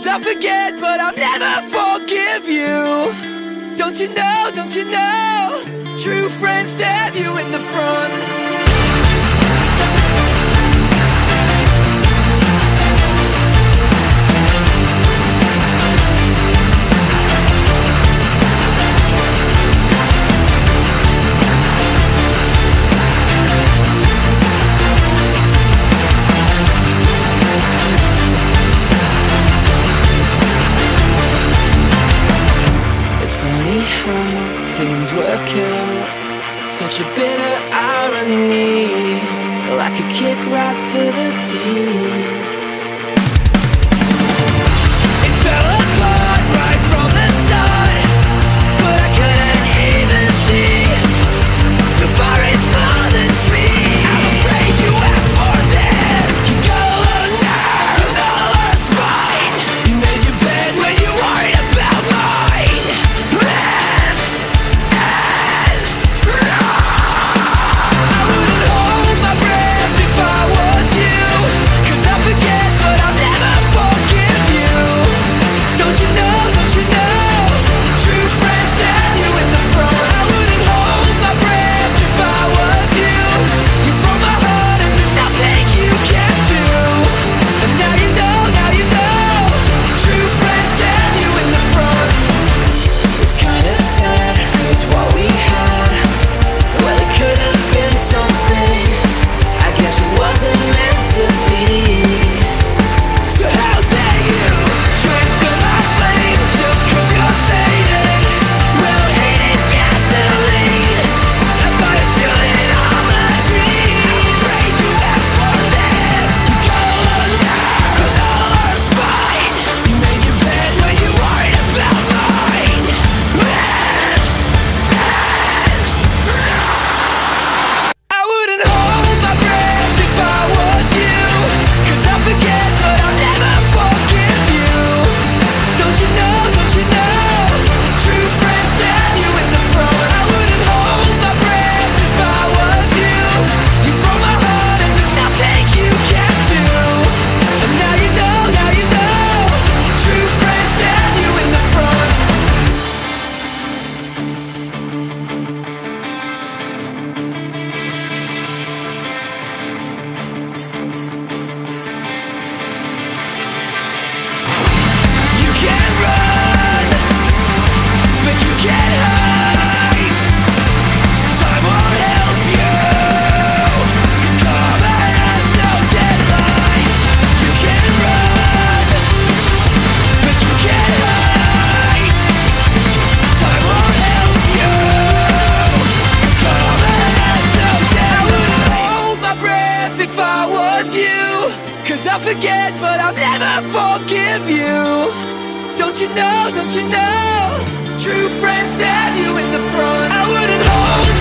'Cause I forget, but I'll never forgive you. Don't you know, don't you know, true friends stab you in the front. It's funny how things work out, such a bitter irony, like a kick right to the teeth. It fell apart right from the start, but I couldn't even see the forest for the tree. I'm afraid you asked for this. You go alone now, with all our spine. You made your bed when you worried about mine. If I was you, 'cause I forget, but I'll never forgive you. Don't you know, true friends stab you in the front. I wouldn't hold